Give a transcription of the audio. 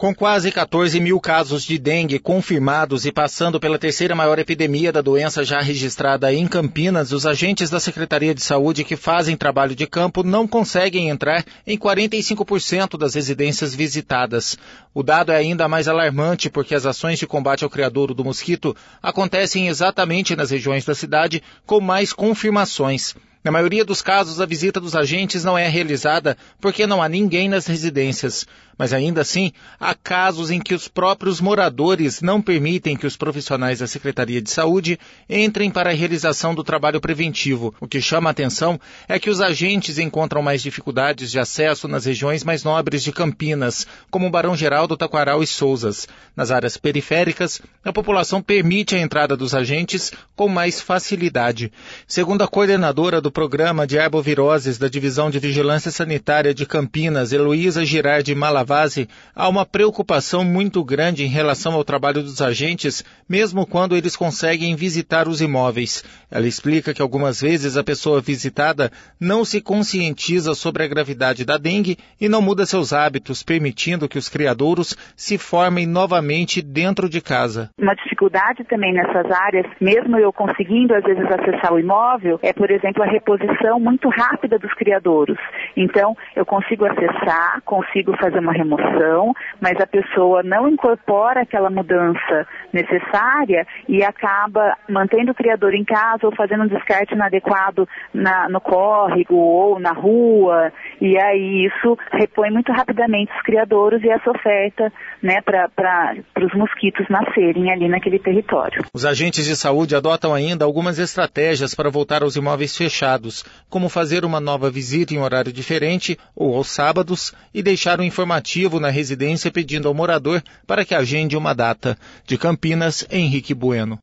Com quase 14 mil casos de dengue confirmados e passando pela terceira maior epidemia da doença já registrada em Campinas, os agentes da Secretaria de Saúde que fazem trabalho de campo não conseguem entrar em 45% das residências visitadas. O dado é ainda mais alarmante porque as ações de combate ao criadouro do mosquito acontecem exatamente nas regiões da cidade com mais confirmações. Na maioria dos casos, a visita dos agentes não é realizada porque não há ninguém nas residências. Mas ainda assim, há casos em que os próprios moradores não permitem que os profissionais da Secretaria de Saúde entrem para a realização do trabalho preventivo. O que chama a atenção é que os agentes encontram mais dificuldades de acesso nas regiões mais nobres de Campinas, como Barão Geraldo, Taquaral e Sousas. Nas áreas periféricas, a população permite a entrada dos agentes com mais facilidade. Segundo a coordenadora do Programa de Arboviroses da Divisão de Vigilância Sanitária de Campinas, Heloísa Girardi Malavasi, há uma preocupação muito grande em relação ao trabalho dos agentes, mesmo quando eles conseguem visitar os imóveis. Ela explica que algumas vezes a pessoa visitada não se conscientiza sobre a gravidade da dengue e não muda seus hábitos, permitindo que os criadouros se formem novamente dentro de casa. Uma dificuldade também nessas áreas, mesmo eu conseguindo às vezes acessar o imóvel, é, por exemplo, a reposição muito rápida dos criadouros. Então, eu consigo acessar, consigo fazer uma remoção, mas a pessoa não incorpora aquela mudança necessária e acaba mantendo o criador em casa ou fazendo um descarte inadequado no córrego ou na rua, e aí isso repõe muito rapidamente os criadouros e essa oferta, né, para os mosquitos nascerem ali naquele território. Os agentes de saúde adotam ainda algumas estratégias para voltar aos imóveis fechados, como fazer uma nova visita em horário diferente ou aos sábados e deixar um informativo na residência pedindo ao morador para que agende uma data. De Campinas, Henrique Bueno.